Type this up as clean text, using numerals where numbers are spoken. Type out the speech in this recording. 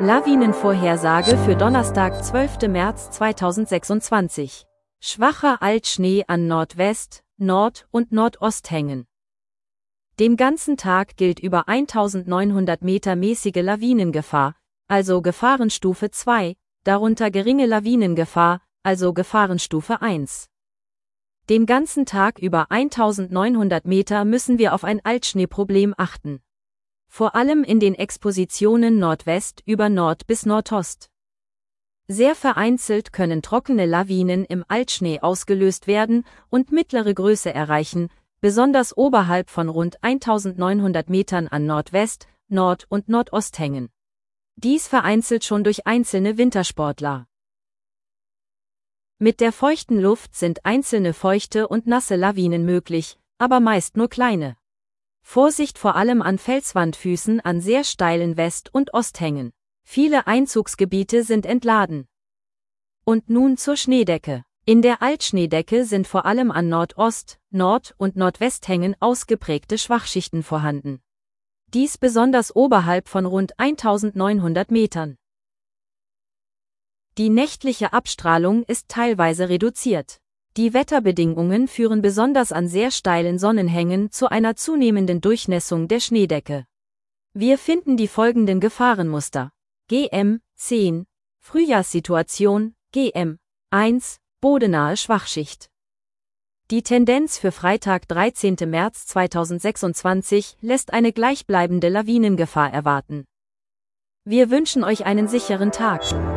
Lawinenvorhersage für Donnerstag, 12. März 2026. Schwacher Altschnee an Nordwest-, Nord- und Nordosthängen. Den ganzen Tag gilt über 1900 Meter mäßige Lawinengefahr, also Gefahrenstufe 2, darunter geringe Lawinengefahr, also Gefahrenstufe 1. Den ganzen Tag über 1900 Meter müssen wir auf ein Altschneeproblem achten. Vor allem in den Expositionen Nordwest über Nord bis Nordost. Sehr vereinzelt können trockene Lawinen im Altschnee ausgelöst werden und mittlere Größe erreichen, besonders oberhalb von rund 1900 Metern an Nordwest-, Nord- und Nordosthängen. Dies vereinzelt schon durch einzelne Wintersportler. Mit der feuchten Luft sind einzelne feuchte und nasse Lawinen möglich, aber meist nur kleine. Vorsicht vor allem an Felswandfüßen an sehr steilen West- und Osthängen. Viele Einzugsgebiete sind entladen. Und nun zur Schneedecke. In der Altschneedecke sind vor allem an Nordost-, Nord- und Nordwesthängen ausgeprägte Schwachschichten vorhanden. Dies besonders oberhalb von rund 1900 Metern. Die nächtliche Abstrahlung ist teilweise reduziert. Die Wetterbedingungen führen besonders an sehr steilen Sonnenhängen zu einer zunehmenden Durchnässung der Schneedecke. Wir finden die folgenden Gefahrenmuster. GM 10, Frühjahrssituation, GM 1, bodenahe Schwachschicht. Die Tendenz für Freitag, 13. März 2026 lässt eine gleichbleibende Lawinengefahr erwarten. Wir wünschen euch einen sicheren Tag.